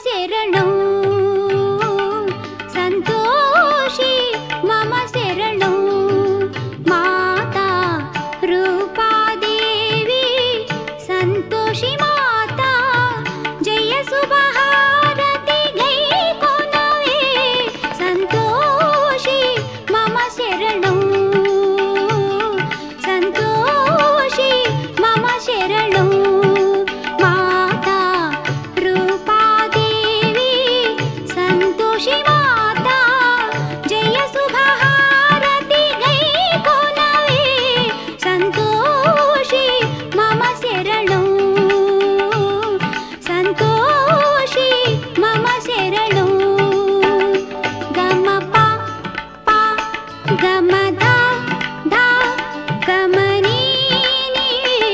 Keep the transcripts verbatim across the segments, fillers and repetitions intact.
శరణం సంతోషి మమ శరణం మాతా రూపాదేవి సంతోషి మాతా జయ శుభహారతి గై కొనవే సంతోషి మమ శరణం సంతోషి మమ శరణం మాతా రూపాదేవి సంతోషి మాతా జయ శుభహారతి గై కొనవే సంతోషి మమ శరణం సంతోషి మమ శరణం గమ ప ప గమ ధ ధ గమ నీ నీ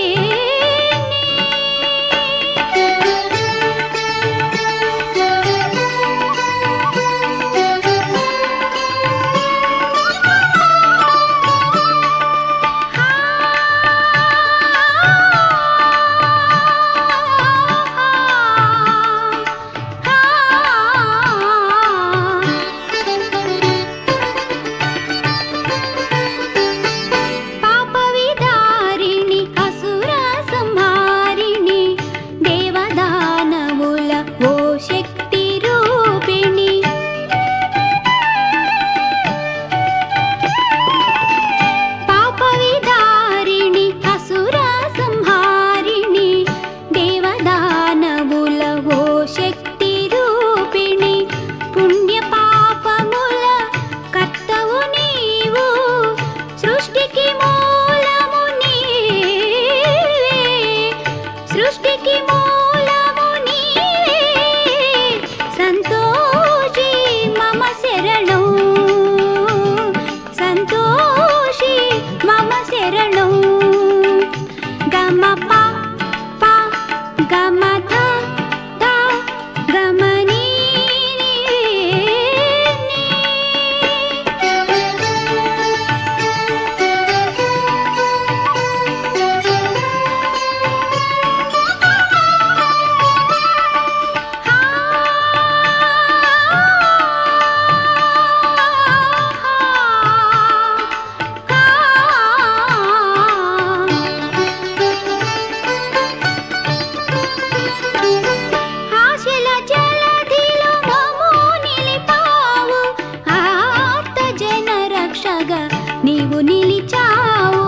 పాప విదారిణి అసుర సంహారిణి దేవదానవుల ఓ శక్తి రూపిణి పాప విదారిణి అసుర సంహారిణి దేవదానవుల ఓ శక్తి రూపిణి పుణ్య పాపముల కర్తవు నీవు సృష్టికి మూలము నీవే సృష్టికి మూలము నీవే సంతోషి మమ శరణం సంతోషి మమ శరణం గమ ప ప గమ ధ ధ గమ నీ నీ ఆశల జలధిలో మమ్ము నిలిపావు ఆర్త జన రక్షగా నీవు నిలిచావు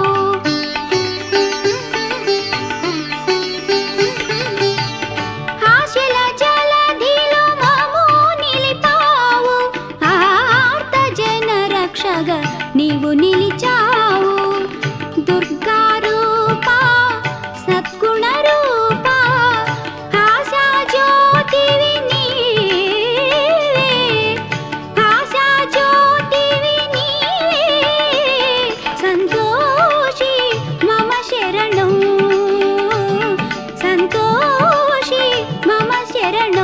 ఆశల జలధిలో మమ్ము నిలిపావు ఆర్త జన రక్షగా నీవు నిలిచావు దుర్గా రూపా సద్గుణ రూపా ఆశా జ్యోతివి నీవే ఆశా జ్యోతివి నీవే సంతోషి మమ శరణం సంతోషి మమ శరణం